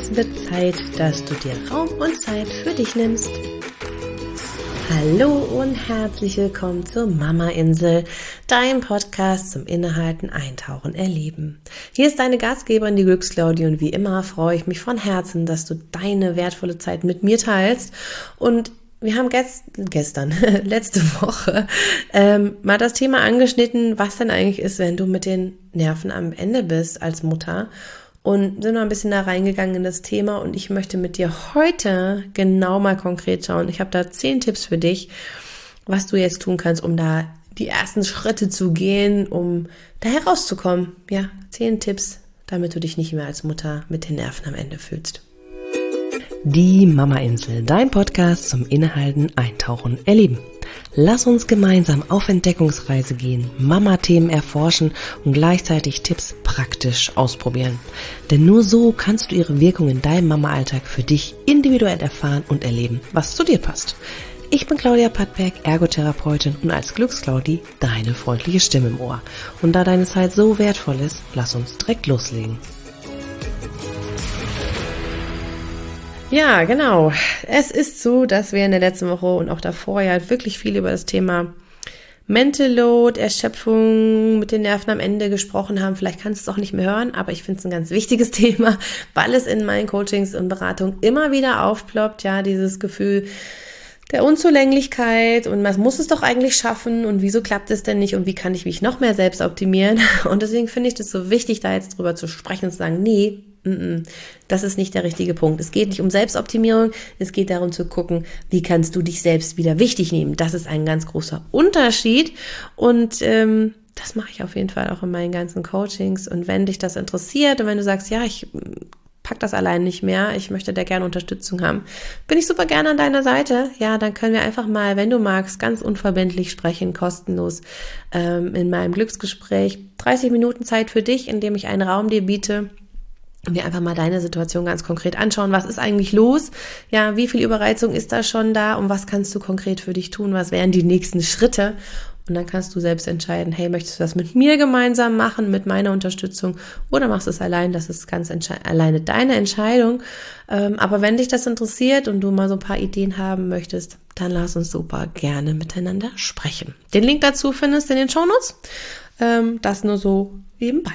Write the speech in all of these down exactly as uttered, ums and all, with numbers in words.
wird Zeit, dass du dir Raum und Zeit für dich nimmst. Hallo und herzlich willkommen zur Mama-Insel, dein Podcast zum Innehalten, Eintauchen, Erleben. Hier ist deine Gastgeberin, die Glücksclaudi, und wie immer freue ich mich von Herzen, dass du deine wertvolle Zeit mit mir teilst. Und wir haben gest- gestern, letzte Woche, ähm, mal das Thema angeschnitten, was denn eigentlich ist, wenn du mit den Nerven am Ende bist als Mutter. Und sind noch ein bisschen da reingegangen in das Thema, und ich möchte mit dir heute genau mal konkret schauen. Ich habe da zehn Tipps für dich, was du jetzt tun kannst, um da die ersten Schritte zu gehen, um da herauszukommen. Ja, zehn Tipps, damit du dich nicht mehr als Mutter mit den Nerven am Ende fühlst. Die Mama-Insel, dein Podcast zum Innehalten, Eintauchen, Erleben. Lass uns gemeinsam auf Entdeckungsreise gehen, Mama-Themen erforschen und gleichzeitig Tipps praktisch ausprobieren. Denn nur so kannst du ihre Wirkung in deinem Mama-Alltag für dich individuell erfahren und erleben, was zu dir passt. Ich bin Claudia Pattberg, Ergotherapeutin, und als Glücksclaudi deine freundliche Stimme im Ohr. Und da deine Zeit so wertvoll ist, lass uns direkt loslegen. Ja, genau. Es ist so, dass wir in der letzten Woche und auch davor ja wirklich viel über das Thema Mental Load, Erschöpfung, mit den Nerven am Ende gesprochen haben. Vielleicht kannst du es auch nicht mehr hören, aber ich finde es ein ganz wichtiges Thema, weil es in meinen Coachings und Beratungen immer wieder aufploppt, ja, dieses Gefühl der Unzulänglichkeit, und man muss es doch eigentlich schaffen, und wieso klappt es denn nicht, und wie kann ich mich noch mehr selbst optimieren? Und deswegen finde ich das so wichtig, da jetzt drüber zu sprechen und zu sagen, nee, das ist nicht der richtige Punkt. Es geht nicht um Selbstoptimierung, es geht darum zu gucken, wie kannst du dich selbst wieder wichtig nehmen. Das ist ein ganz großer Unterschied, und ähm, das mache ich auf jeden Fall auch in meinen ganzen Coachings. Und wenn dich das interessiert und wenn du sagst, ja, ich pack das allein nicht mehr, ich möchte da gerne Unterstützung haben, bin ich super gerne an deiner Seite. Ja, dann können wir einfach mal, wenn du magst, ganz unverbindlich sprechen, kostenlos ähm, in meinem Glücksgespräch. dreißig Minuten Zeit für dich, indem ich einen Raum dir biete und wir einfach mal deine Situation ganz konkret anschauen. Was ist eigentlich los? Ja, wie viel Überreizung ist da schon da? Und was kannst du konkret für dich tun? Was wären die nächsten Schritte? Und dann kannst du selbst entscheiden, hey, möchtest du das mit mir gemeinsam machen, mit meiner Unterstützung, oder machst du es allein? Das ist ganz entsche- alleine deine Entscheidung. Ähm, aber wenn dich das interessiert und du mal so ein paar Ideen haben möchtest, dann lass uns super gerne miteinander sprechen. Den Link dazu findest du in den Shownotes. Ähm, das nur so nebenbei.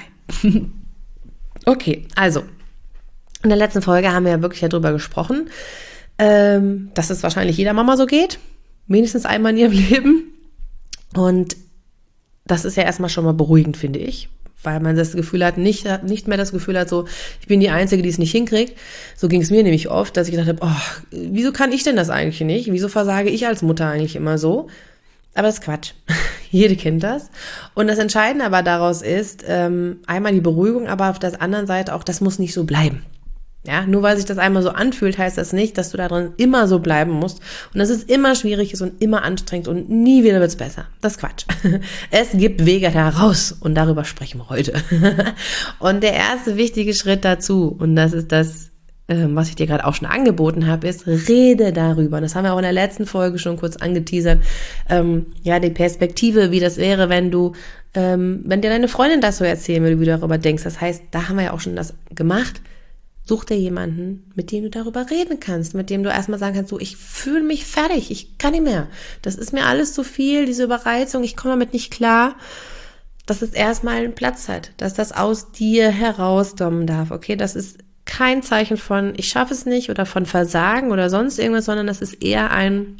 Okay, also, in der letzten Folge haben wir ja wirklich darüber gesprochen, ähm, dass es wahrscheinlich jeder Mama so geht, mindestens einmal in ihrem Leben. Und das ist ja erstmal schon mal beruhigend, finde ich, weil man das Gefühl hat, nicht, nicht mehr das Gefühl hat, so, ich bin die Einzige, die es nicht hinkriegt. So ging es mir nämlich oft, dass ich gedacht habe, oh, wieso kann ich denn das eigentlich nicht? Wieso versage ich als Mutter eigentlich immer so? Aber das ist Quatsch. Jede kennt das. Und das Entscheidende aber daraus ist, ähm, einmal die Beruhigung, aber auf der anderen Seite auch, das muss nicht so bleiben. Ja, nur weil sich das einmal so anfühlt, heißt das nicht, dass du da drin immer so bleiben musst und dass es immer schwierig ist und immer anstrengend und nie wieder wird's besser. Das ist Quatsch. Es gibt Wege heraus, und darüber sprechen wir heute. Und der erste wichtige Schritt dazu, und das ist das, was ich dir gerade auch schon angeboten habe, ist, rede darüber. Und das haben wir auch in der letzten Folge schon kurz angeteasert. Ähm, ja, die Perspektive, wie das wäre, wenn du, ähm, wenn dir deine Freundin das so erzählen würde, wie du darüber denkst. Das heißt, da haben wir ja auch schon das gemacht. Such dir jemanden, mit dem du darüber reden kannst, mit dem du erstmal sagen kannst, so, ich fühle mich fertig, ich kann nicht mehr. Das ist mir alles zu viel, diese Überreizung, ich komme damit nicht klar. Dass es erstmal einen Platz hat, dass das aus dir herauskommen darf. Okay, das ist kein Zeichen von, ich schaffe es nicht, oder von Versagen oder sonst irgendwas, sondern das ist eher ein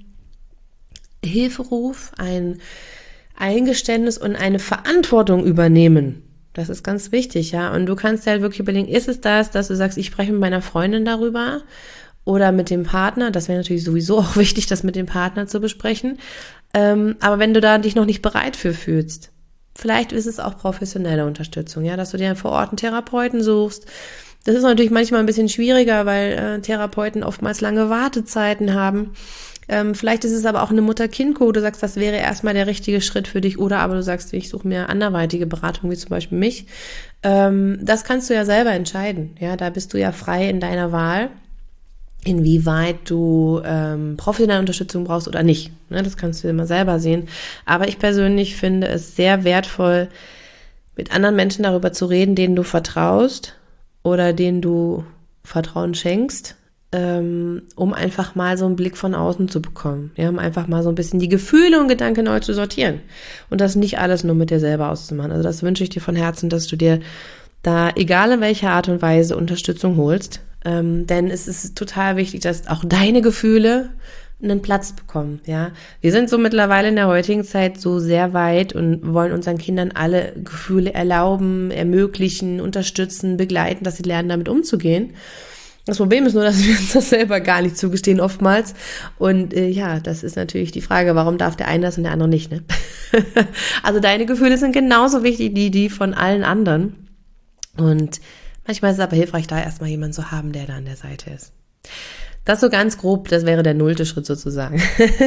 Hilferuf, ein Eingeständnis und eine Verantwortung übernehmen. Das ist ganz wichtig, ja. Und du kannst dir halt wirklich überlegen, ist es das, dass du sagst, ich spreche mit meiner Freundin darüber oder mit dem Partner? Das wäre natürlich sowieso auch wichtig, das mit dem Partner zu besprechen. Ähm, aber wenn du da dich noch nicht bereit für fühlst, vielleicht ist es auch professionelle Unterstützung, ja, dass du dir vor Ort einen Therapeuten suchst. Das ist natürlich manchmal ein bisschen schwieriger, weil äh, Therapeuten oftmals lange Wartezeiten haben. Ähm, vielleicht ist es aber auch eine Mutter-Kind-Co, wo du sagst, das wäre erstmal der richtige Schritt für dich, oder aber du sagst, ich suche mir anderweitige Beratung, wie zum Beispiel mich. Ähm, das kannst du ja selber entscheiden. Ja, da bist du ja frei in deiner Wahl, inwieweit du ähm, professionelle Unterstützung brauchst oder nicht. Ne, das kannst du immer selber sehen. Aber ich persönlich finde es sehr wertvoll, mit anderen Menschen darüber zu reden, denen du vertraust oder denen du Vertrauen schenkst, ähm, um einfach mal so einen Blick von außen zu bekommen, ja, um einfach mal so ein bisschen die Gefühle und Gedanken neu zu sortieren und das nicht alles nur mit dir selber auszumachen. Also das wünsche ich dir von Herzen, dass du dir da, egal in welcher Art und Weise, Unterstützung holst, ähm, denn es ist total wichtig, dass auch deine Gefühle einen Platz bekommen, ja. Wir sind so mittlerweile in der heutigen Zeit so sehr weit und wollen unseren Kindern alle Gefühle erlauben, ermöglichen, unterstützen, begleiten, dass sie lernen, damit umzugehen. Das Problem ist nur, dass wir uns das selber gar nicht zugestehen oftmals. Und äh, ja, das ist natürlich die Frage, warum darf der eine das und der andere nicht, ne? Also deine Gefühle sind genauso wichtig wie die von allen anderen. Und manchmal ist es aber hilfreich, da erstmal jemanden zu haben, der da an der Seite ist. Das so ganz grob, das wäre der nullte Schritt sozusagen.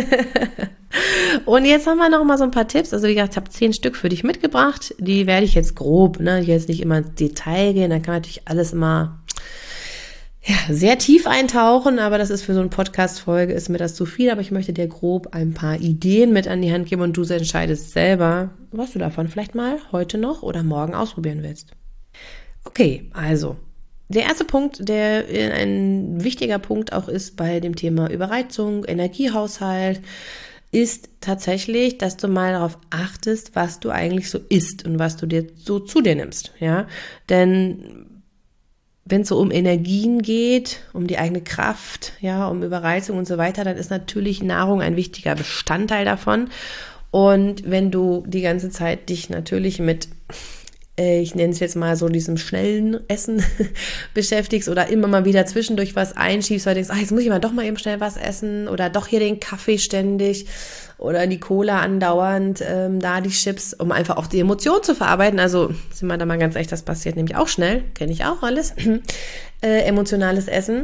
Und jetzt haben wir noch mal so ein paar Tipps. Also wie gesagt, ich habe zehn Stück für dich mitgebracht. Die werde ich jetzt grob, ne, ich will jetzt nicht immer ins Detail gehen, dann kann man natürlich alles immer ja, sehr tief eintauchen, aber das ist für so eine Podcast-Folge, ist mir das zu viel, aber ich möchte dir grob ein paar Ideen mit an die Hand geben und du entscheidest selber, was du davon vielleicht mal heute noch oder morgen ausprobieren willst. Okay, also der erste Punkt, der ein wichtiger Punkt auch ist bei dem Thema Überreizung, Energiehaushalt, ist tatsächlich, dass du mal darauf achtest, was du eigentlich so isst und was du dir so zu dir nimmst, ja, denn wenn es so um Energien geht, um die eigene Kraft, ja, um Überreizung und so weiter, dann ist natürlich Nahrung ein wichtiger Bestandteil davon. Und wenn du die ganze Zeit dich natürlich mit, äh, ich nenne es jetzt mal so diesem schnellen Essen beschäftigst oder immer mal wieder zwischendurch was einschiebst, weil du denkst, ach, jetzt muss ich mal doch mal eben schnell was essen oder doch hier den Kaffee ständig oder die Cola andauernd, ähm, da die Chips, um einfach auch die Emotionen zu verarbeiten. Also sind wir da mal ganz ehrlich, das passiert nämlich auch schnell, kenne ich auch alles, äh, emotionales Essen,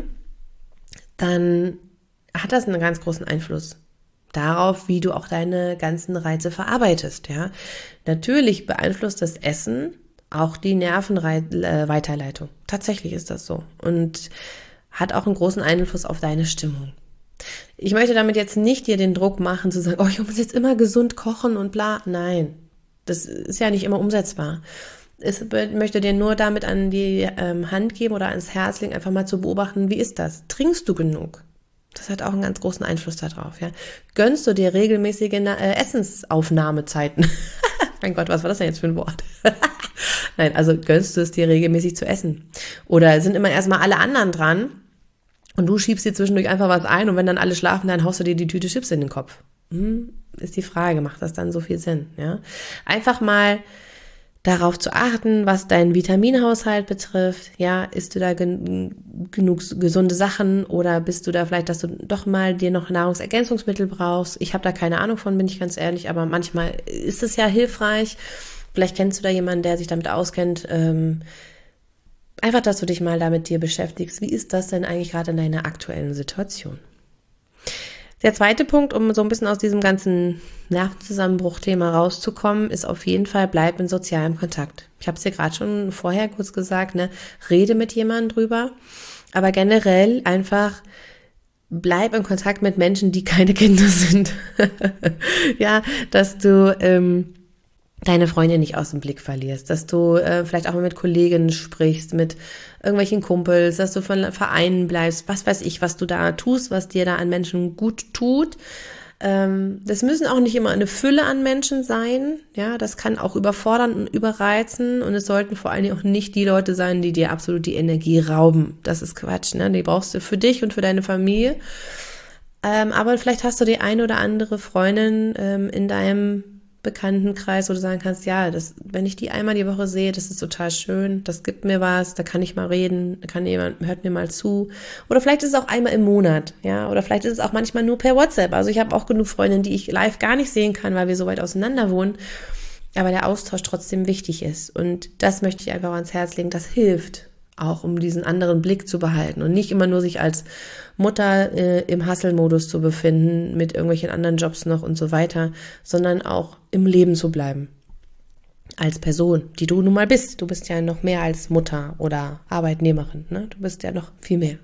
dann hat das einen ganz großen Einfluss darauf, wie du auch deine ganzen Reize verarbeitest. Ja, natürlich beeinflusst das Essen auch die Nervenweiterleitung. Tatsächlich ist das so und hat auch einen großen Einfluss auf deine Stimmung. Ich möchte damit jetzt nicht dir den Druck machen, zu sagen, oh, ich muss jetzt immer gesund kochen und bla. Nein, das ist ja nicht immer umsetzbar. Ich möchte dir nur damit an die ähm, Hand geben oder ans Herz legen, einfach mal zu beobachten, wie ist das? Trinkst du genug? Das hat auch einen ganz großen Einfluss darauf. Ja? Gönnst du dir regelmäßige äh, Essensaufnahmezeiten? Mein Gott, was war das denn jetzt für ein Wort? Nein, also gönnst du es dir regelmäßig zu essen? Oder sind immer erstmal alle anderen dran? Und du schiebst dir zwischendurch einfach was ein und wenn dann alle schlafen, dann haust du dir die Tüte Chips in den Kopf. Hm, ist die Frage, macht das dann so viel Sinn? Ja? Einfach mal darauf zu achten, was deinen Vitaminhaushalt betrifft. Ja, isst du da gen- genug gesunde Sachen oder bist du da vielleicht, dass du doch mal dir noch Nahrungsergänzungsmittel brauchst? Ich habe da keine Ahnung von, bin ich ganz ehrlich, aber manchmal ist es ja hilfreich. Vielleicht kennst du da jemanden, der sich damit auskennt. Ähm, Einfach, dass du dich mal damit dir beschäftigst. Wie ist das denn eigentlich gerade in deiner aktuellen Situation? Der zweite Punkt, um so ein bisschen aus diesem ganzen Nervenzusammenbruch-Thema rauszukommen, ist auf jeden Fall, bleib in sozialem Kontakt. Ich habe es dir gerade schon vorher kurz gesagt, ne? Rede mit jemandem drüber, aber generell einfach bleib in Kontakt mit Menschen, die keine Kinder sind. Ja, dass du ähm, deine Freundin nicht aus dem Blick verlierst, dass du äh, vielleicht auch mal mit Kolleginnen sprichst, mit irgendwelchen Kumpels, dass du von Vereinen bleibst, was weiß ich, was du da tust, was dir da an Menschen gut tut. Ähm, das müssen auch nicht immer eine Fülle an Menschen sein, ja, das kann auch überfordern und überreizen und es sollten vor allen Dingen auch nicht die Leute sein, die dir absolut die Energie rauben. Das ist Quatsch, ne? Die brauchst du für dich und für deine Familie. Ähm, aber vielleicht hast du die eine oder andere Freundin ähm, in deinem Bekanntenkreis, wo du sagen kannst, ja, das, wenn ich die einmal die Woche sehe, das ist total schön, das gibt mir was, da kann ich mal reden, da kann jemand, hört mir mal zu. Oder vielleicht ist es auch einmal im Monat, ja, oder vielleicht ist es auch manchmal nur per WhatsApp. Also ich habe auch genug Freundinnen, die ich live gar nicht sehen kann, weil wir so weit auseinander wohnen, aber der Austausch trotzdem wichtig ist. Und das möchte ich einfach ans Herz legen, das hilft auch, um diesen anderen Blick zu behalten und nicht immer nur sich als Mutter äh, im Hustle-Modus zu befinden, mit irgendwelchen anderen Jobs noch und so weiter, sondern auch im Leben zu bleiben. Als Person, die du nun mal bist. Du bist ja noch mehr als Mutter oder Arbeitnehmerin, ne? Du bist ja noch viel mehr.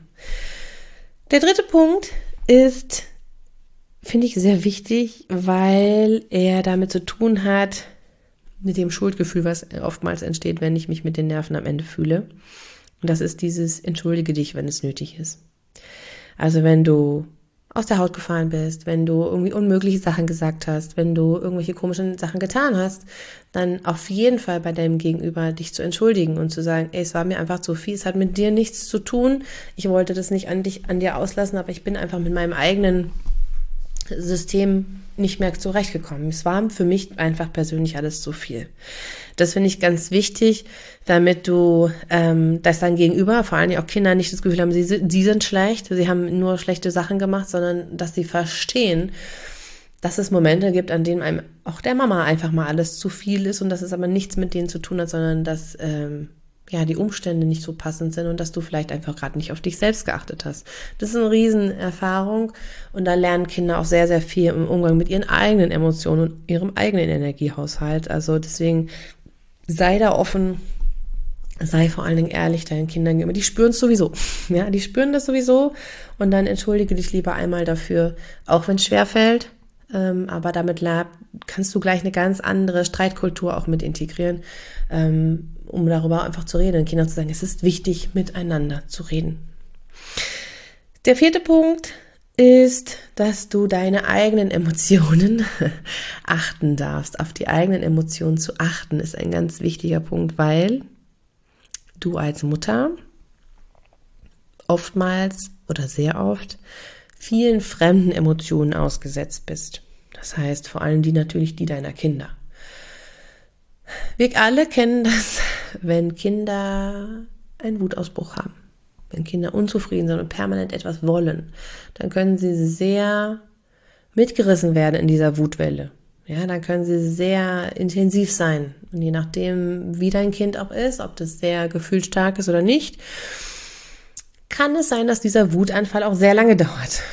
Der dritte Punkt ist, finde ich, sehr wichtig, weil er damit zu tun hat, mit dem Schuldgefühl, was oftmals entsteht, wenn ich mich mit den Nerven am Ende fühle. Und das ist dieses entschuldige dich, wenn es nötig ist. Also wenn du aus der Haut gefallen bist, wenn du irgendwie unmögliche Sachen gesagt hast, wenn du irgendwelche komischen Sachen getan hast, dann auf jeden Fall bei deinem Gegenüber dich zu entschuldigen und zu sagen, ey, es war mir einfach zu viel, es hat mit dir nichts zu tun, ich wollte das nicht an dich, an dir auslassen, aber ich bin einfach mit meinem eigenen System nicht mehr zurechtgekommen. Es war für mich einfach persönlich alles zu viel. Das finde ich ganz wichtig, damit du, ähm, dass dein Gegenüber, vor allem auch Kinder, nicht das Gefühl haben, sie, sie sind schlecht, sie haben nur schlechte Sachen gemacht, sondern dass sie verstehen, dass es Momente gibt, an denen einem auch der Mama einfach mal alles zu viel ist und dass es aber nichts mit denen zu tun hat, sondern dass ähm, ja die Umstände nicht so passend sind und dass du vielleicht einfach gerade nicht auf dich selbst geachtet hast. Das ist eine Riesenerfahrung und da lernen Kinder auch sehr, sehr viel im Umgang mit ihren eigenen Emotionen und ihrem eigenen Energiehaushalt. Also deswegen sei da offen, sei vor allen Dingen ehrlich deinen Kindern gegenüber. Die spüren es sowieso. Ja, die spüren das sowieso und dann entschuldige dich lieber einmal dafür, auch wenn es schwerfällt. Ähm, aber damit kannst du gleich eine ganz andere Streitkultur auch mit integrieren, ähm, um darüber einfach zu reden, den Kindern zu sagen, es ist wichtig, miteinander zu reden. Der vierte Punkt ist, dass du deine eigenen Emotionen achten darfst. Auf die eigenen Emotionen zu achten ist ein ganz wichtiger Punkt, weil du als Mutter oftmals oder sehr oft vielen fremden Emotionen ausgesetzt bist. Das heißt vor allem die natürlich die deiner Kinder. Wir alle kennen das, wenn Kinder einen Wutausbruch haben. Wenn Kinder unzufrieden sind und permanent etwas wollen, dann können sie sehr mitgerissen werden in dieser Wutwelle. Ja, dann können sie sehr intensiv sein. Und je nachdem, wie dein Kind auch ist, ob das sehr gefühlsstark ist oder nicht, kann es sein, dass dieser Wutanfall auch sehr lange dauert.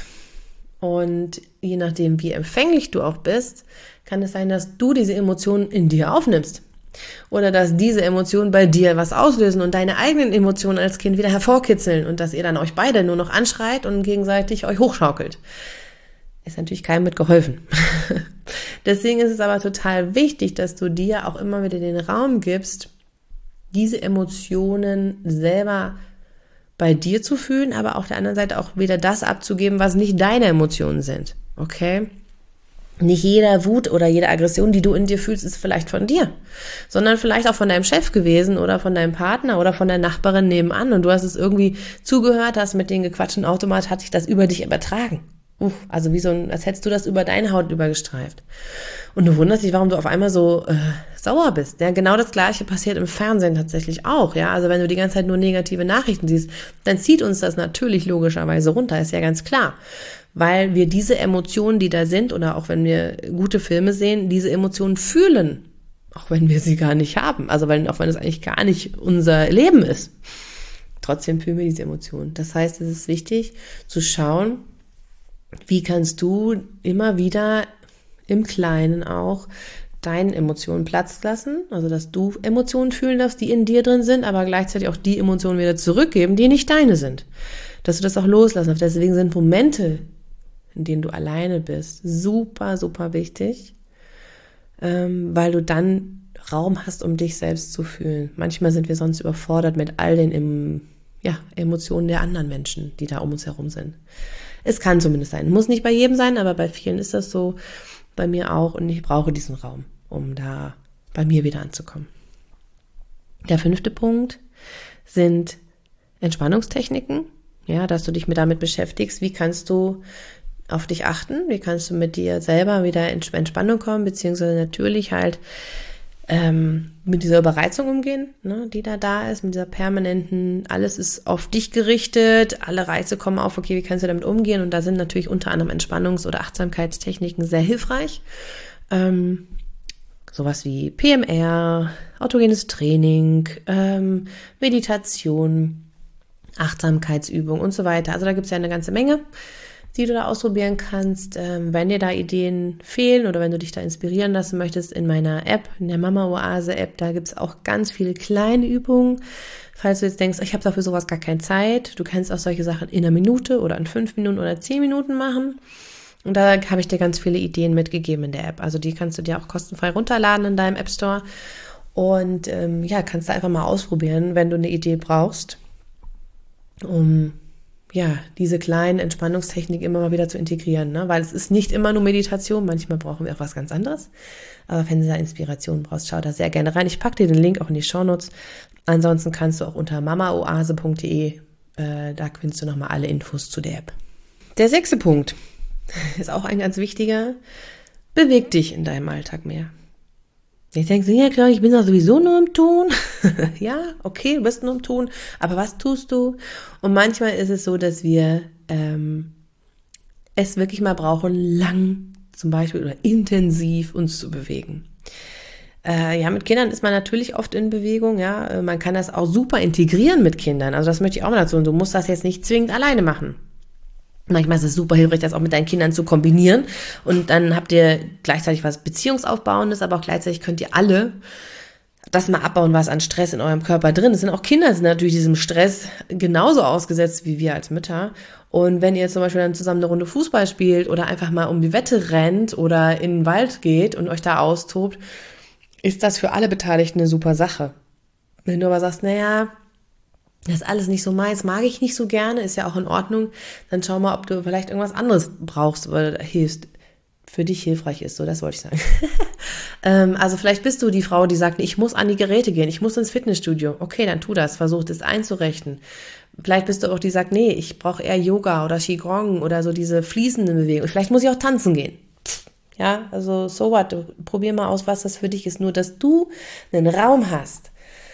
Und je nachdem, wie empfänglich du auch bist, kann es sein, dass du diese Emotionen in dir aufnimmst. Oder dass diese Emotionen bei dir was auslösen und deine eigenen Emotionen als Kind wieder hervorkitzeln und dass ihr dann euch beide nur noch anschreit und gegenseitig euch hochschaukelt. Ist natürlich keinem mit geholfen. Deswegen ist es aber total wichtig, dass du dir auch immer wieder den Raum gibst, diese Emotionen selber bei dir zu fühlen, aber auf der anderen Seite auch wieder das abzugeben, was nicht deine Emotionen sind. Okay? Nicht jeder Wut oder jede Aggression, die du in dir fühlst, ist vielleicht von dir, sondern vielleicht auch von deinem Chef gewesen oder von deinem Partner oder von der Nachbarin nebenan und du hast es irgendwie zugehört, hast mit den gequatschten Automat, hat sich das über dich übertragen. Uff, also wie so ein, als hättest du das über deine Haut übergestreift. Und du wunderst dich, warum du auf einmal so äh, sauer bist. Ja, genau das Gleiche passiert im Fernsehen tatsächlich auch. Ja, also wenn du die ganze Zeit nur negative Nachrichten siehst, dann zieht uns das natürlich logischerweise runter, ist ja ganz klar. Weil wir diese Emotionen, die da sind, oder auch wenn wir gute Filme sehen, diese Emotionen fühlen, auch wenn wir sie gar nicht haben. Also wenn, auch wenn es eigentlich gar nicht unser Leben ist. Trotzdem fühlen wir diese Emotionen. Das heißt, es ist wichtig zu schauen, wie kannst du immer wieder im Kleinen auch deinen Emotionen Platz lassen, also dass du Emotionen fühlen darfst, die in dir drin sind, aber gleichzeitig auch die Emotionen wieder zurückgeben, die nicht deine sind. Dass du das auch loslassen darfst. Deswegen sind Momente, in denen du alleine bist, super, super wichtig, ähm, weil du dann Raum hast, um dich selbst zu fühlen. Manchmal sind wir sonst überfordert mit all den im, ja, Emotionen der anderen Menschen, die da um uns herum sind. Es kann zumindest sein. Muss nicht bei jedem sein, aber bei vielen ist das so, bei mir auch. Und ich brauche diesen Raum, um da bei mir wieder anzukommen. Der fünfte Punkt sind Entspannungstechniken. Ja, dass du dich mit damit beschäftigst. Wie kannst du auf dich achten? Wie kannst du mit dir selber wieder in Entspannung kommen? Beziehungsweise natürlich halt ähm, mit dieser Überreizung umgehen, ne, die da da ist, mit dieser permanenten, alles ist auf dich gerichtet, alle Reize kommen auf, okay, wie kannst du damit umgehen? Und da sind natürlich unter anderem Entspannungs- oder Achtsamkeitstechniken sehr hilfreich. Ähm, sowas wie P M R, autogenes Training, ähm, Meditation, Achtsamkeitsübung und so weiter. Also da gibt es ja eine ganze Menge, die du da ausprobieren kannst. Ähm, wenn dir da Ideen fehlen oder wenn du dich da inspirieren lassen möchtest, in meiner App, in der Mama-Oase-App, da gibt es auch ganz viele kleine Übungen. Falls du jetzt denkst, ich habe dafür sowas gar keine Zeit, du kannst auch solche Sachen in einer Minute oder in fünf Minuten oder zehn Minuten machen. Und da habe ich dir ganz viele Ideen mitgegeben in der App. Also die kannst du dir auch kostenfrei runterladen in deinem App Store. Und ähm, ja, kannst du einfach mal ausprobieren, wenn du eine Idee brauchst. um ja, diese kleinen Entspannungstechniken immer mal wieder zu integrieren, ne? Weil es ist nicht immer nur Meditation, manchmal brauchen wir auch was ganz anderes. Aber wenn du da Inspiration brauchst, schau da sehr gerne rein. Ich packe dir den Link auch in die Shownotes. Ansonsten kannst du auch unter mamaoase punkt de, äh, da findest du nochmal alle Infos zu der App. Der sechste Punkt ist auch ein ganz wichtiger. Beweg dich in deinem Alltag mehr. Ich denke, ja klar, ich bin doch sowieso nur im Tun. Ja, okay, du bist nur im Tun, aber was tust du? Und manchmal ist es so, dass wir ähm, es wirklich mal brauchen, lang zum Beispiel oder intensiv uns zu bewegen. Äh, ja, mit Kindern ist man natürlich oft in Bewegung, ja. Man kann das auch super integrieren mit Kindern. Also das möchte ich auch mal dazu. Und du musst das jetzt nicht zwingend alleine machen. Manchmal ist es super hilfreich, das auch mit deinen Kindern zu kombinieren. Und dann habt ihr gleichzeitig was Beziehungsaufbauendes, aber auch gleichzeitig könnt ihr alle das mal abbauen, was an Stress in eurem Körper drin ist. Es sind auch Kinder, sind natürlich diesem Stress genauso ausgesetzt wie wir als Mütter. Und wenn ihr zum Beispiel dann zusammen eine Runde Fußball spielt oder einfach mal um die Wette rennt oder in den Wald geht und euch da austobt, ist das für alle Beteiligten eine super Sache. Wenn du aber sagst, naja, das ist alles nicht so meins, mag ich nicht so gerne, ist ja auch in Ordnung, dann schau mal, ob du vielleicht irgendwas anderes brauchst oder hilfst, für dich hilfreich ist, so, das wollte ich sagen. ähm, also vielleicht bist du die Frau, die sagt, ich muss an die Geräte gehen, ich muss ins Fitnessstudio. Okay, dann tu das, versuch das einzurechnen. Vielleicht bist du auch die, die sagt, nee, ich brauche eher Yoga oder Qigong oder so diese fließenden Bewegungen. Vielleicht muss ich auch tanzen gehen. Ja, also so what, probier mal aus, was das für dich ist. Nur, dass du einen Raum hast,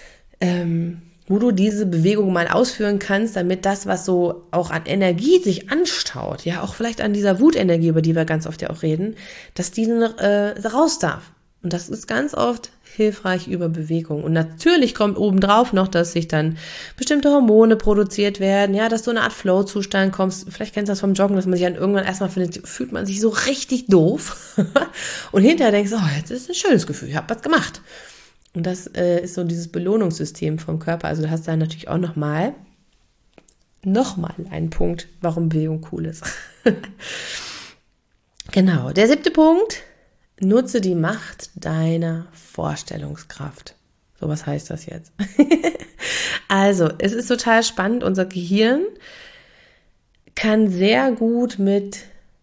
ähm, wo du diese Bewegung mal ausführen kannst, damit das, was so auch an Energie sich anstaut, ja, auch vielleicht an dieser Wutenergie, über die wir ganz oft ja auch reden, dass die äh, raus darf. Und das ist ganz oft hilfreich über Bewegung. Und natürlich kommt obendrauf noch, dass sich dann bestimmte Hormone produziert werden, ja, dass du in eine Art Flow-Zustand kommst. Vielleicht kennst du das vom Joggen, dass man sich dann irgendwann erstmal findet, fühlt man sich so richtig doof. Und hinterher denkst du, oh, jetzt ist ein schönes Gefühl, ich habe was gemacht. Und das äh, ist so dieses Belohnungssystem vom Körper. Also du hast da natürlich auch nochmal, nochmal einen Punkt, warum Bewegung cool ist. Genau. Der siebte Punkt, nutze die Macht deiner Vorstellungskraft. So, was heißt das jetzt? Also, es ist total spannend. Unser Gehirn kann sehr gut mit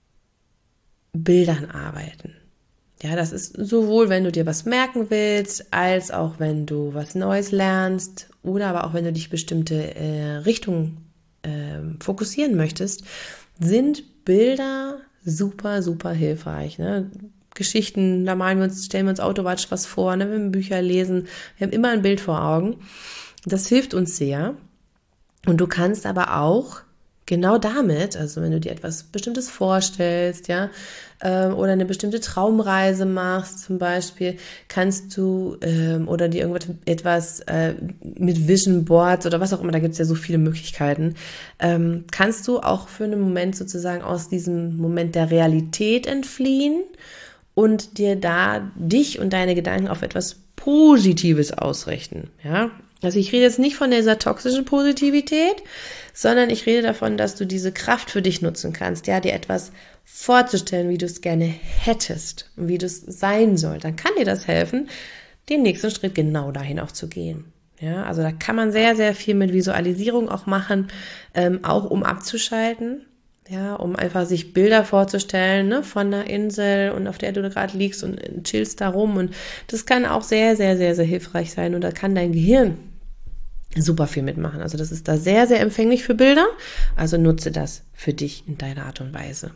Bildern arbeiten. Ja, das ist sowohl, wenn du dir was merken willst, als auch wenn du was Neues lernst oder aber auch wenn du dich bestimmte äh, Richtungen äh, fokussieren möchtest, sind Bilder super, super hilfreich. Ne? Geschichten, da malen wir uns, stellen wir uns automatisch was vor, ne? Wenn wir Bücher lesen, wir haben immer ein Bild vor Augen. Das hilft uns sehr. Und du kannst aber auch genau damit, also wenn du dir etwas Bestimmtes vorstellst, ja, ähm, oder eine bestimmte Traumreise machst zum Beispiel, kannst du, ähm, oder dir irgendetwas äh, mit Vision Boards oder was auch immer, da gibt es ja so viele Möglichkeiten, ähm, kannst du auch für einen Moment sozusagen aus diesem Moment der Realität entfliehen und dir da dich und deine Gedanken auf etwas Positives ausrichten, ja. Also ich rede jetzt nicht von dieser toxischen Positivität, sondern ich rede davon, dass du diese Kraft für dich nutzen kannst, ja, dir etwas vorzustellen, wie du es gerne hättest und wie das sein soll. Dann kann dir das helfen, den nächsten Schritt genau dahin auch zu gehen. Ja, also da kann man sehr, sehr viel mit Visualisierung auch machen, ähm, auch um abzuschalten. Ja, um einfach sich Bilder vorzustellen, ne, von einer Insel und auf der du gerade liegst und chillst da rum. Und das kann auch sehr, sehr, sehr, sehr hilfreich sein. Und da kann dein Gehirn super viel mitmachen. Also das ist da sehr, sehr empfänglich für Bilder. Also nutze das für dich in deiner Art und Weise.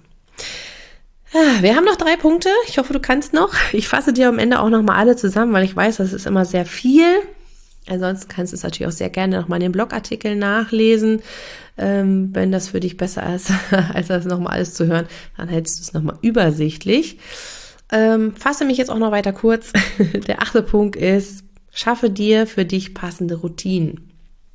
Wir haben noch drei Punkte. Ich hoffe, du kannst noch. Ich fasse dir am Ende auch noch mal alle zusammen, weil ich weiß, das ist immer sehr viel. Ansonsten kannst du es natürlich auch sehr gerne nochmal in den Blogartikel nachlesen. Ähm, wenn das für dich besser ist, als das nochmal alles zu hören, dann hältst du es nochmal übersichtlich. Ähm, fasse mich jetzt auch noch weiter kurz. Der achte Punkt ist, schaffe dir für dich passende Routinen.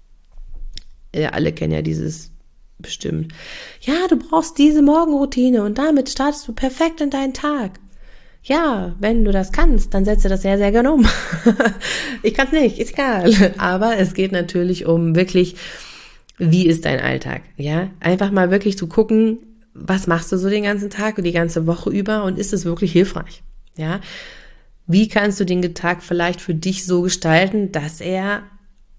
Ja, alle kennen ja dieses bestimmt. Ja, du brauchst diese Morgenroutine und damit startest du perfekt in deinen Tag. Ja, wenn du das kannst, dann setze das sehr, sehr gerne um. Ich kann es nicht, ist egal. Aber es geht natürlich um wirklich, wie ist dein Alltag? Ja, einfach mal wirklich zu gucken, was machst du so den ganzen Tag und die ganze Woche über und ist es wirklich hilfreich? Ja, wie kannst du den Tag vielleicht für dich so gestalten, dass er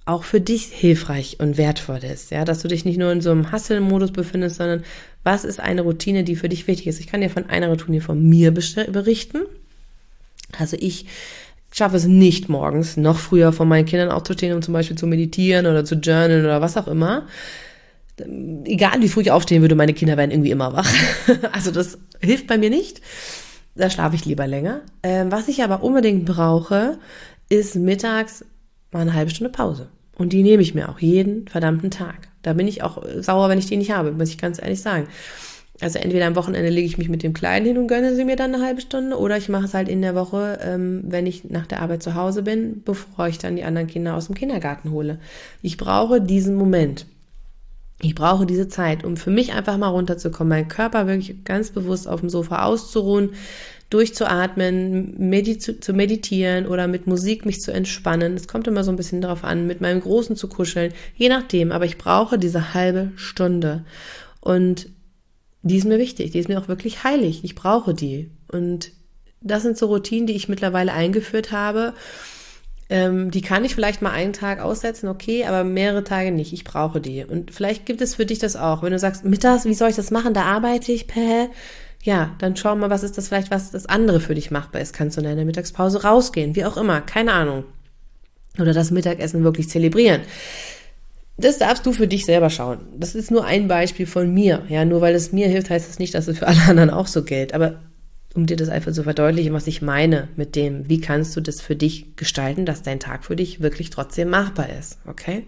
auch für dich hilfreich und wertvoll ist, ja, dass du dich nicht nur in so einem Hustle-Modus befindest, sondern was ist eine Routine, die für dich wichtig ist. Ich kann dir von einer Routine von mir berichten. Also ich schaffe es nicht morgens, noch früher von meinen Kindern aufzustehen, um zum Beispiel zu meditieren oder zu journalen oder was auch immer. Egal wie früh ich aufstehen würde, meine Kinder werden irgendwie immer wach. Also das hilft bei mir nicht. Da schlafe ich lieber länger. Ähm, was ich aber unbedingt brauche, ist mittags mal eine halbe Stunde Pause. Und die nehme ich mir auch jeden verdammten Tag. Da bin ich auch sauer, wenn ich die nicht habe, muss ich ganz ehrlich sagen. Also entweder am Wochenende lege ich mich mit dem Kleinen hin und gönne sie mir dann eine halbe Stunde, oder ich mache es halt in der Woche, ähm, wenn ich nach der Arbeit zu Hause bin, bevor ich dann die anderen Kinder aus dem Kindergarten hole. Ich brauche diesen Moment. Ich brauche diese Zeit, um für mich einfach mal runterzukommen, meinen Körper wirklich ganz bewusst auf dem Sofa auszuruhen, durchzuatmen, medit- zu meditieren oder mit Musik mich zu entspannen. Es kommt immer so ein bisschen drauf an, mit meinem Großen zu kuscheln, je nachdem. Aber ich brauche diese halbe Stunde. Und die ist mir wichtig, die ist mir auch wirklich heilig. Ich brauche die. Und das sind so Routinen, die ich mittlerweile eingeführt habe. Ähm, die kann ich vielleicht mal einen Tag aussetzen, okay, aber mehrere Tage nicht. Ich brauche die. Und vielleicht gibt es für dich das auch. Wenn du sagst, mittags, wie soll ich das machen? Da arbeite ich, päh. Ja, dann schau mal, was ist das vielleicht, was das andere für dich machbar ist. Kannst du in deiner Mittagspause rausgehen, wie auch immer, keine Ahnung. Oder das Mittagessen wirklich zelebrieren. Das darfst du für dich selber schauen. Das ist nur ein Beispiel von mir. Ja, nur weil es mir hilft, heißt es nicht, dass es für alle anderen auch so gilt. Aber um dir das einfach zu verdeutlichen, was ich meine mit dem, wie kannst du das für dich gestalten, dass dein Tag für dich wirklich trotzdem machbar ist, okay?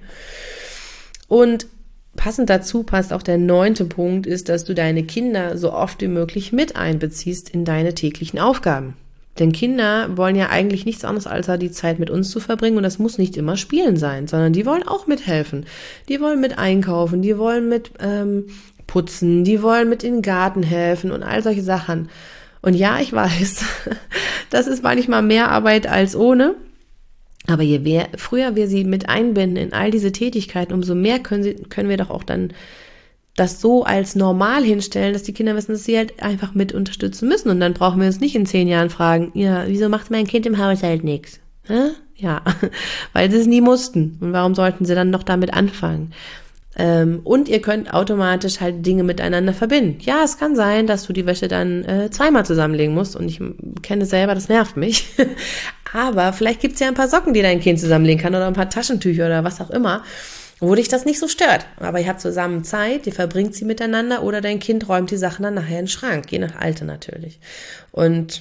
Und passend dazu passt auch der neunte Punkt, ist, dass du deine Kinder so oft wie möglich mit einbeziehst in deine täglichen Aufgaben. Denn Kinder wollen ja eigentlich nichts anderes, als die Zeit mit uns zu verbringen, und das muss nicht immer Spielen sein, sondern die wollen auch mithelfen. Die wollen mit einkaufen, die wollen mit ähm, putzen, die wollen mit in den Garten helfen und all solche Sachen. Und ja, ich weiß, das ist manchmal mehr Arbeit als ohne. Aber je mehr, früher wir sie mit einbinden in all diese Tätigkeiten, umso mehr können, sie, können wir doch auch dann das so als normal hinstellen, dass die Kinder wissen, dass sie halt einfach mit unterstützen müssen. Und dann brauchen wir uns nicht in zehn Jahren fragen, ja, wieso macht mein Kind im Haushalt nichts? Hä? Ja, weil sie es nie mussten. Und warum sollten sie dann noch damit anfangen? Ähm, und ihr könnt automatisch halt Dinge miteinander verbinden. Ja, es kann sein, dass du die Wäsche dann äh, zweimal zusammenlegen musst, und ich kenne selber, das nervt mich. Aber vielleicht gibt's ja ein paar Socken, die dein Kind zusammenlegen kann, oder ein paar Taschentücher oder was auch immer, wo dich das nicht so stört. Aber ihr habt zusammen Zeit, ihr verbringt sie miteinander, oder dein Kind räumt die Sachen dann nachher in den Schrank, je nach Alter natürlich. Und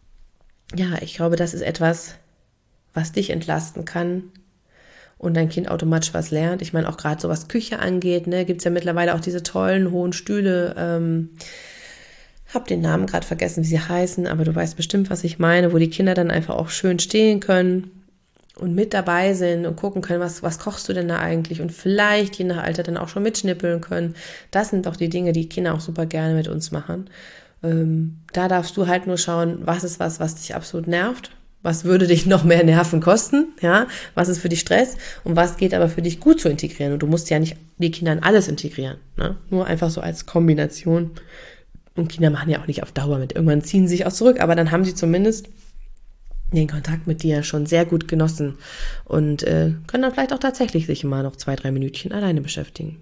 ja, ich glaube, das ist etwas, was dich entlasten kann, und dein Kind automatisch was lernt. Ich meine, auch gerade so was Küche angeht, ne, gibt's ja mittlerweile auch diese tollen hohen Stühle. Ähm, hab den Namen gerade vergessen, wie sie heißen, aber du weißt bestimmt, was ich meine, wo die Kinder dann einfach auch schön stehen können und mit dabei sind und gucken können, was was kochst du denn da eigentlich, und vielleicht je nach Alter dann auch schon mitschnippeln können. Das sind doch die Dinge, die Kinder auch super gerne mit uns machen. Ähm, da darfst du halt nur schauen, was ist was, was dich absolut nervt. Was würde dich noch mehr Nerven kosten? Ja, was ist für dich Stress? Und was geht aber für dich gut zu integrieren? Und du musst ja nicht die Kinder in alles integrieren, ne? Nur einfach so als Kombination. Und Kinder machen ja auch nicht auf Dauer mit. Irgendwann ziehen sie sich auch zurück, aber dann haben sie zumindest den Kontakt mit dir schon sehr gut genossen und äh, können dann vielleicht auch tatsächlich sich mal noch zwei, drei Minütchen alleine beschäftigen.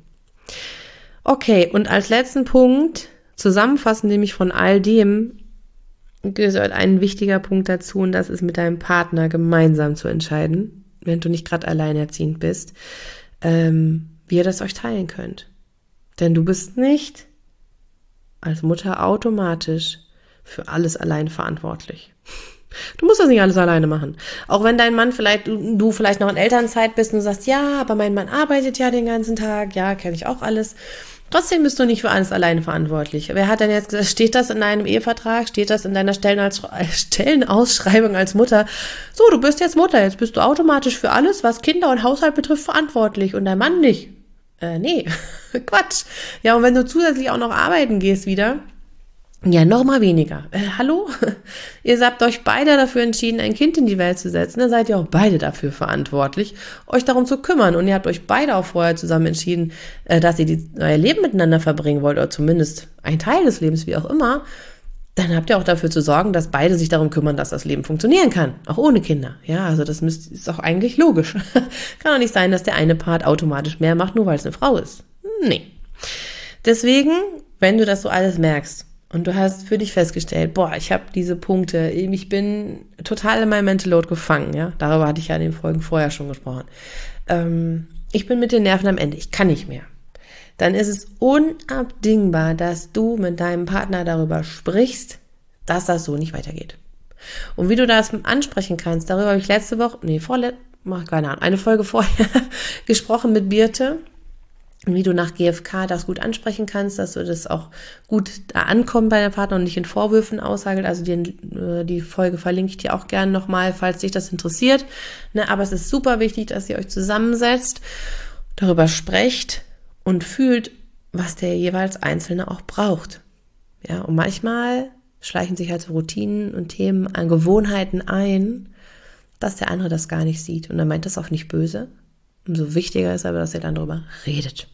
Okay, und als letzten Punkt, zusammenfassend nämlich von all dem, gehört ein wichtiger Punkt dazu, und das ist, mit deinem Partner gemeinsam zu entscheiden, wenn du nicht gerade alleinerziehend bist, ähm, wie ihr das euch teilen könnt. Denn du bist nicht als Mutter automatisch für alles allein verantwortlich. Du musst das nicht alles alleine machen. Auch wenn dein Mann vielleicht, du, du vielleicht noch in Elternzeit bist und du sagst, ja, aber mein Mann arbeitet ja den ganzen Tag, ja, kenne ich auch alles. Trotzdem bist du nicht für alles alleine verantwortlich. Wer hat denn jetzt gesagt, steht das in deinem Ehevertrag, steht das in deiner Stellenausschreibung als Mutter? So, du bist jetzt Mutter, jetzt bist du automatisch für alles, was Kinder und Haushalt betrifft, verantwortlich, und dein Mann nicht. Äh, nee, Quatsch. Ja, und wenn du zusätzlich auch noch arbeiten gehst wieder, ja, noch mal weniger. Äh, hallo? Ihr habt euch beide dafür entschieden, ein Kind in die Welt zu setzen. Dann seid ihr auch beide dafür verantwortlich, euch darum zu kümmern. Und ihr habt euch beide auch vorher zusammen entschieden, äh, dass ihr die, euer Leben miteinander verbringen wollt, oder zumindest ein Teil des Lebens, wie auch immer. dann habt ihr auch dafür zu sorgen, dass beide sich darum kümmern, dass das Leben funktionieren kann, auch ohne Kinder. Ja, also das müsst, ist auch eigentlich logisch. Kann doch nicht sein, dass der eine Part automatisch mehr macht, nur weil es eine Frau ist. Nee. Deswegen, wenn du das so alles merkst und du hast für dich festgestellt, boah, ich habe diese Punkte, ich bin total in meinem Mental Load gefangen, ja, darüber hatte ich ja in den Folgen vorher schon gesprochen. Ähm, ich bin mit den Nerven am Ende, ich kann nicht mehr. Dann ist es unabdingbar, dass du mit deinem Partner darüber sprichst, dass das so nicht weitergeht. Und wie du das ansprechen kannst, darüber habe ich letzte Woche, nee, vorletzte, keine Ahnung, eine Folge vorher gesprochen mit Birte, wie du nach G F K das gut ansprechen kannst, dass du das auch gut da ankommt bei deinem Partner und nicht in Vorwürfen aushagelt. Also die, die Folge verlinke ich dir auch gerne nochmal, falls dich das interessiert. Ne, aber es ist super wichtig, dass ihr euch zusammensetzt, darüber sprecht und fühlt, was der jeweils Einzelne auch braucht. Ja, und manchmal schleichen sich halt so Routinen und Themen an Gewohnheiten ein, dass der andere das gar nicht sieht. Und er meint das auch nicht böse. Umso wichtiger ist aber, dass ihr dann darüber redet.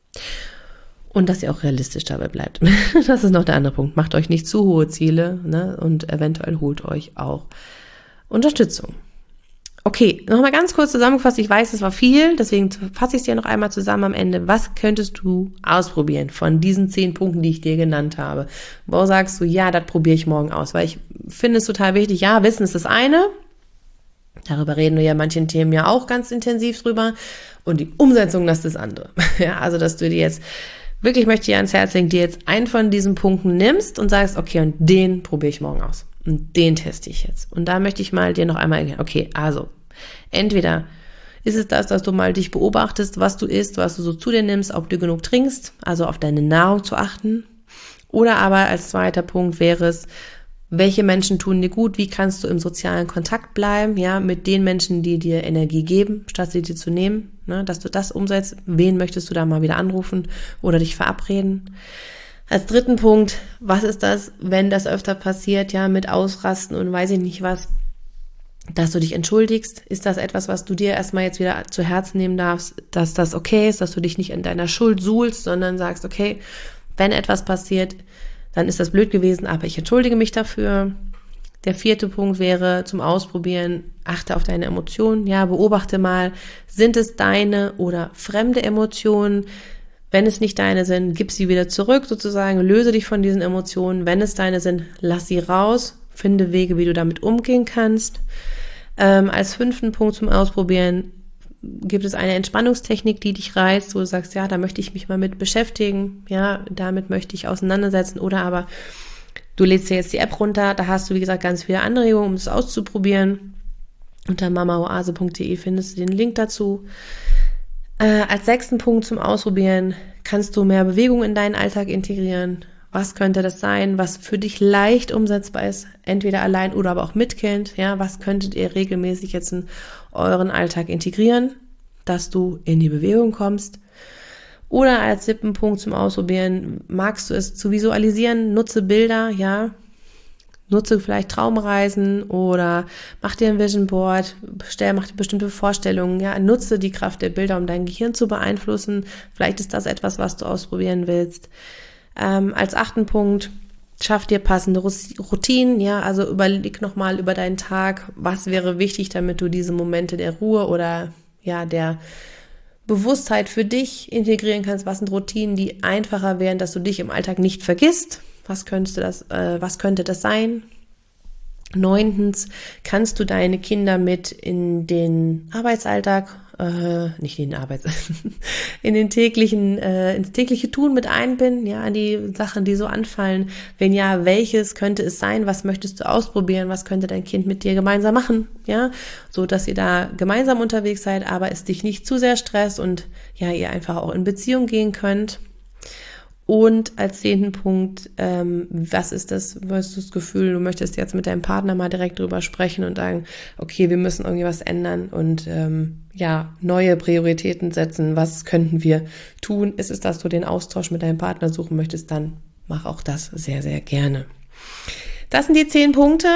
Und dass ihr auch realistisch dabei bleibt. Das ist noch der andere Punkt. Macht euch nicht zu hohe Ziele, ne? Und eventuell holt euch auch Unterstützung. Okay, nochmal ganz kurz zusammengefasst. Ich weiß, es war viel, deswegen fasse ich es dir noch einmal zusammen am Ende. Was könntest du ausprobieren von diesen zehn Punkten, die ich dir genannt habe? Wo sagst du, ja, das probiere ich morgen aus? Weil ich finde es total wichtig. Ja, Wissen ist das eine. Darüber reden wir ja in manchen Themen ja auch ganz intensiv drüber. Und die Umsetzung, das ist das andere. Ja, also, dass du dir jetzt, wirklich möchte ich dir ans Herz legen, dir jetzt einen von diesen Punkten nimmst und sagst, okay, und den probiere ich morgen aus. Und den teste ich jetzt. Und da möchte ich mal dir noch einmal erklären, okay, also, entweder ist es das, dass du mal dich beobachtest, was du isst, was du so zu dir nimmst, ob du genug trinkst, also auf deine Nahrung zu achten. Oder aber als zweiter Punkt wäre es, welche Menschen tun dir gut, wie kannst du im sozialen Kontakt bleiben, ja, mit den Menschen, die dir Energie geben, statt sie dir zu nehmen, ne, dass du das umsetzt. Wen möchtest du da mal wieder anrufen oder dich verabreden? Als dritten Punkt, was ist das, wenn das öfter passiert, ja, mit Ausrasten und weiß ich nicht was, dass du dich entschuldigst? Ist das etwas, was du dir erstmal jetzt wieder zu Herzen nehmen darfst, dass das okay ist, dass du dich nicht in deiner Schuld suhlst, sondern sagst, okay, wenn etwas passiert, dann ist das blöd gewesen, aber ich entschuldige mich dafür. Der vierte Punkt wäre zum Ausprobieren, achte auf deine Emotionen, ja, beobachte mal, sind es deine oder fremde Emotionen? Wenn es nicht deine sind, gib sie wieder zurück sozusagen, löse dich von diesen Emotionen. Wenn es deine sind, lass sie raus, finde Wege, wie du damit umgehen kannst. Ähm, als fünften Punkt zum Ausprobieren gibt es eine Entspannungstechnik, die dich reizt, wo du sagst, ja, da möchte ich mich mal mit beschäftigen, ja, damit möchte ich auseinandersetzen. Oder aber du lädst dir jetzt die App runter, da hast du, wie gesagt, ganz viele Anregungen, um es auszuprobieren. Unter mamaoase punkt de findest du den Link dazu. Äh, als sechsten Punkt zum Ausprobieren kannst du mehr Bewegung in deinen Alltag integrieren. Was könnte das sein, was für dich leicht umsetzbar ist, entweder allein oder aber auch mit Kind? Ja, was könntet ihr regelmäßig jetzt in euren Alltag integrieren, dass du in die Bewegung kommst? Oder als siebten Punkt zum Ausprobieren, magst du es zu visualisieren? Nutze Bilder, ja. Nutze vielleicht Traumreisen oder mach dir ein Vision Board, stell, mach dir bestimmte Vorstellungen, ja. Nutze die Kraft der Bilder, um dein Gehirn zu beeinflussen. Vielleicht ist das etwas, was du ausprobieren willst. Ähm, als achten Punkt, schaff dir passende Routinen, ja, also überleg nochmal über deinen Tag, was wäre wichtig, damit du diese Momente der Ruhe oder ja, der Bewusstheit für dich integrieren kannst. Was sind Routinen, die einfacher wären, dass du dich im Alltag nicht vergisst? Was könnte das, äh, was könnte das sein? Neuntens, kannst du deine Kinder mit in den Arbeitsalltag, äh, nicht in den Arbeits, in den täglichen, äh, ins tägliche Tun mit einbinden, ja, an die Sachen, die so anfallen. Wenn ja, welches könnte es sein? Was möchtest du ausprobieren? Was könnte dein Kind mit dir gemeinsam machen? Ja, so dass ihr da gemeinsam unterwegs seid, aber es dich nicht zu sehr stresst und ja, ihr einfach auch in Beziehung gehen könnt. Und als zehnten Punkt, ähm, was ist das, hast du das Gefühl, du möchtest jetzt mit deinem Partner mal direkt drüber sprechen und sagen, okay, wir müssen irgendwie was ändern und ähm, ja, neue Prioritäten setzen, was könnten wir tun? Ist es, dass du den Austausch mit deinem Partner suchen möchtest, dann mach auch das sehr, sehr gerne. Das sind die zehn Punkte.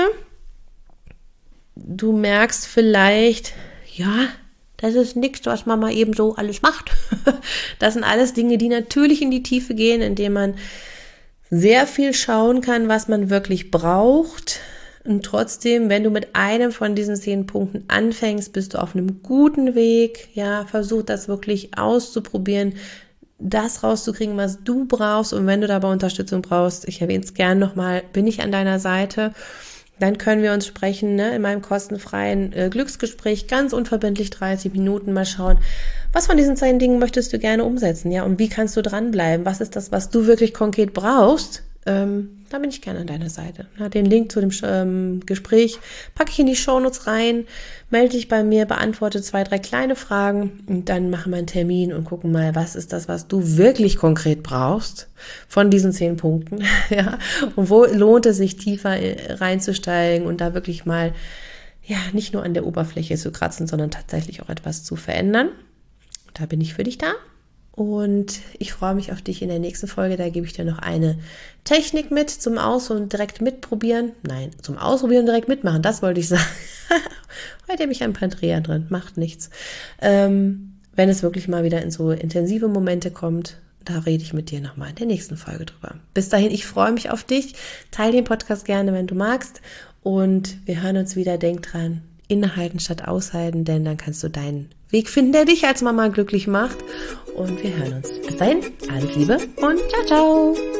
Du merkst vielleicht, ja, das ist nichts, was man mal eben so alles macht. Das sind alles Dinge, die natürlich in die Tiefe gehen, indem man sehr viel schauen kann, was man wirklich braucht. Und trotzdem, wenn du mit einem von diesen zehn Punkten anfängst, bist du auf einem guten Weg. Ja, versuch das wirklich auszuprobieren, das rauszukriegen, was du brauchst. Und wenn du dabei Unterstützung brauchst, ich erwähne es gern nochmal, bin ich an deiner Seite. Dann können wir uns sprechen, ne, in meinem kostenfreien äh, Glücksgespräch, ganz unverbindlich dreißig Minuten, mal schauen, was von diesen zehn Dingen möchtest du gerne umsetzen, ja, und wie kannst du dranbleiben? Was ist das, was du wirklich konkret brauchst? Ähm, da bin ich gerne an deiner Seite. Na, den Link zu dem ähm, Gespräch packe ich in die Shownotes rein, melde dich bei mir, beantworte zwei, drei kleine Fragen und dann machen wir einen Termin und gucken mal, was ist das, was du wirklich konkret brauchst von diesen zehn Punkten, ja, und wo lohnt es sich tiefer reinzusteigen und da wirklich mal, ja, nicht nur an der Oberfläche zu kratzen, sondern tatsächlich auch etwas zu verändern. Da bin ich für dich da. Und ich freue mich auf dich in der nächsten Folge. Da gebe ich dir noch eine Technik mit zum Aus- und direkt mitprobieren. Nein, zum Ausprobieren und direkt mitmachen. Das wollte ich sagen. Heute habe ich ein paar Dreher drin. Macht nichts. Ähm, wenn es wirklich mal wieder in so intensive Momente kommt, da rede ich mit dir nochmal in der nächsten Folge drüber. Bis dahin, ich freue mich auf dich. Teile den Podcast gerne, wenn du magst. Und wir hören uns wieder. Denk dran, innehalten statt aushalten, denn dann kannst du deinen Weg finden, der dich als Mama glücklich macht. Und wir hören uns. Bis dahin, alles Liebe und ciao, ciao.